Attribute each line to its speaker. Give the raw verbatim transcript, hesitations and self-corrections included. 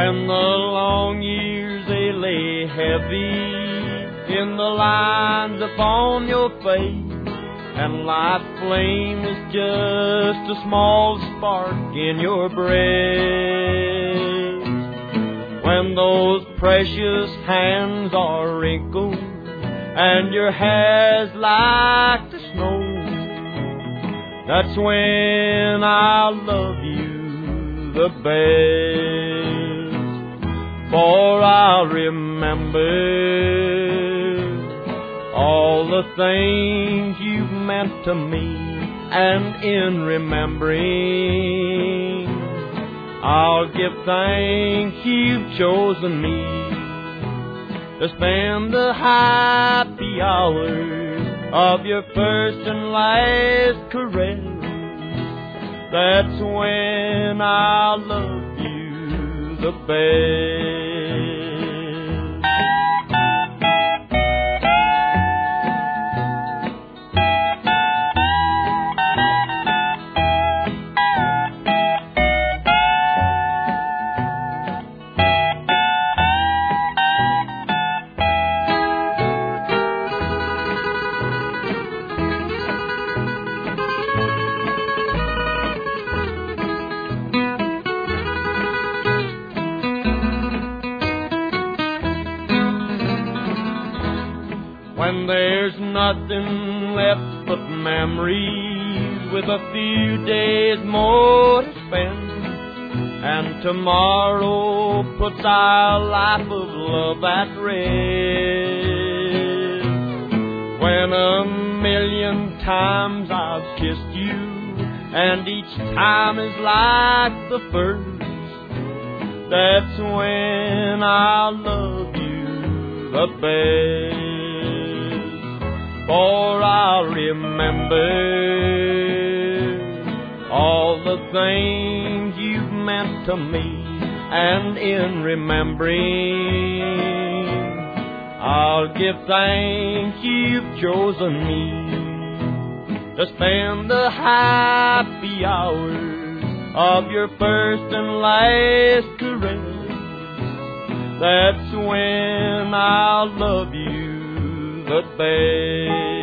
Speaker 1: when the long years they lay heavy in the lines upon your face, and life's flame is just a small spark in your breast. When those precious hands are wrinkled and your hair's like the snow, that's when I'll love you the best. For I'll remember all the things you've meant to me, and in remembering, I'll give thanks you've chosen me to spend the happy hours of your first and last caress. That's when I'll love you the best. When there's nothing left but memories, with a few days more to spend, and tomorrow puts our life of love at rest. When a million times I've kissed you, and each time is like the first, that's when I'll love you the best. For I'll remember all the things you've meant to me, and in remembering, I'll give thanks you've chosen me to spend the happy hours of your first and last caress. That's when I'll love you the best.